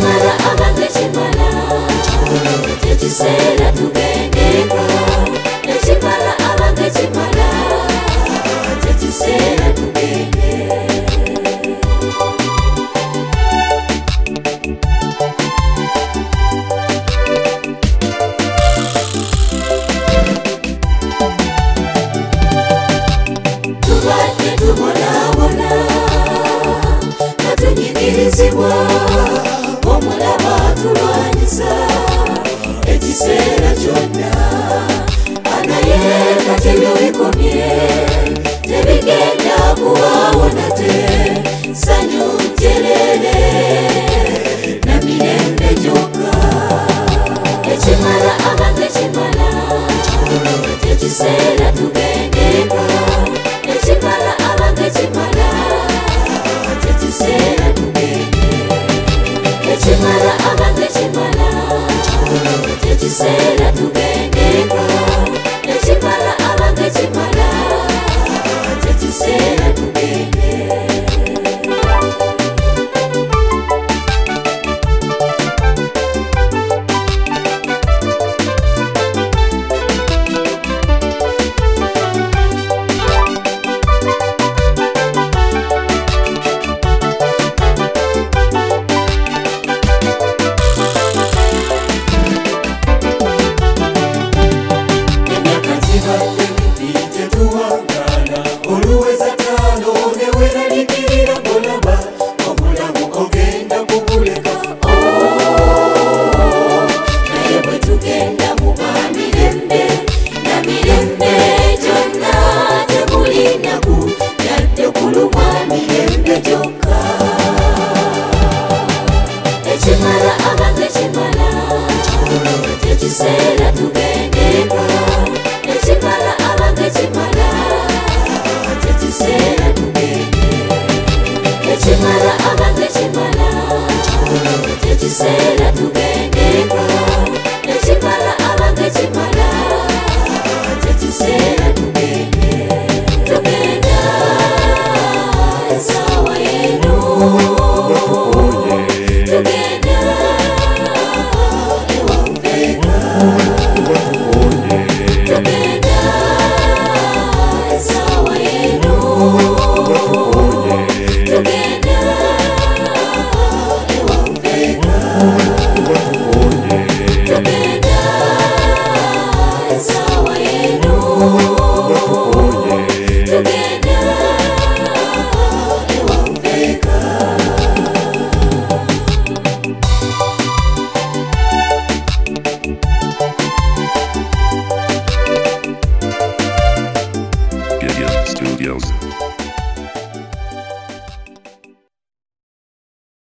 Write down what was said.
Ekimala abadde kimala, tekiseera tugendeka. Ekimala abadde kimala, tekiseera tugende. Tubadde tubonaabona nga tunyigirizibwa, omulaba atulwanyisa ekiseera kyonna. Anaye nga tebyo bikomye, tebigenda kuwaawo nate. Ssanyu njereere na mirembe gyokka. Ekimala abadde kimala, tekiseera tugendeka. Ekimala abadde kimala, tekiseera tugende. Ekimala abadde kimala, tekiseera tugendeka. Ekimala abadde kimala, tekiseera tugende. Ekimala abadde kimala, tekiseera tugendeka. Ekimala abadde kimala, tekiseera tugende. Ekimala abadde kimala, tekiseera tugendeka. Ekimala abadde kimala, tekiseera tugende. Tugenda essaawa eno, tugenda ewafeeka. Tugenda essaawa eno, tugenda ewafeeka. Tugenda essaawa eno, tugenda ewafeeka. Gideon Studios.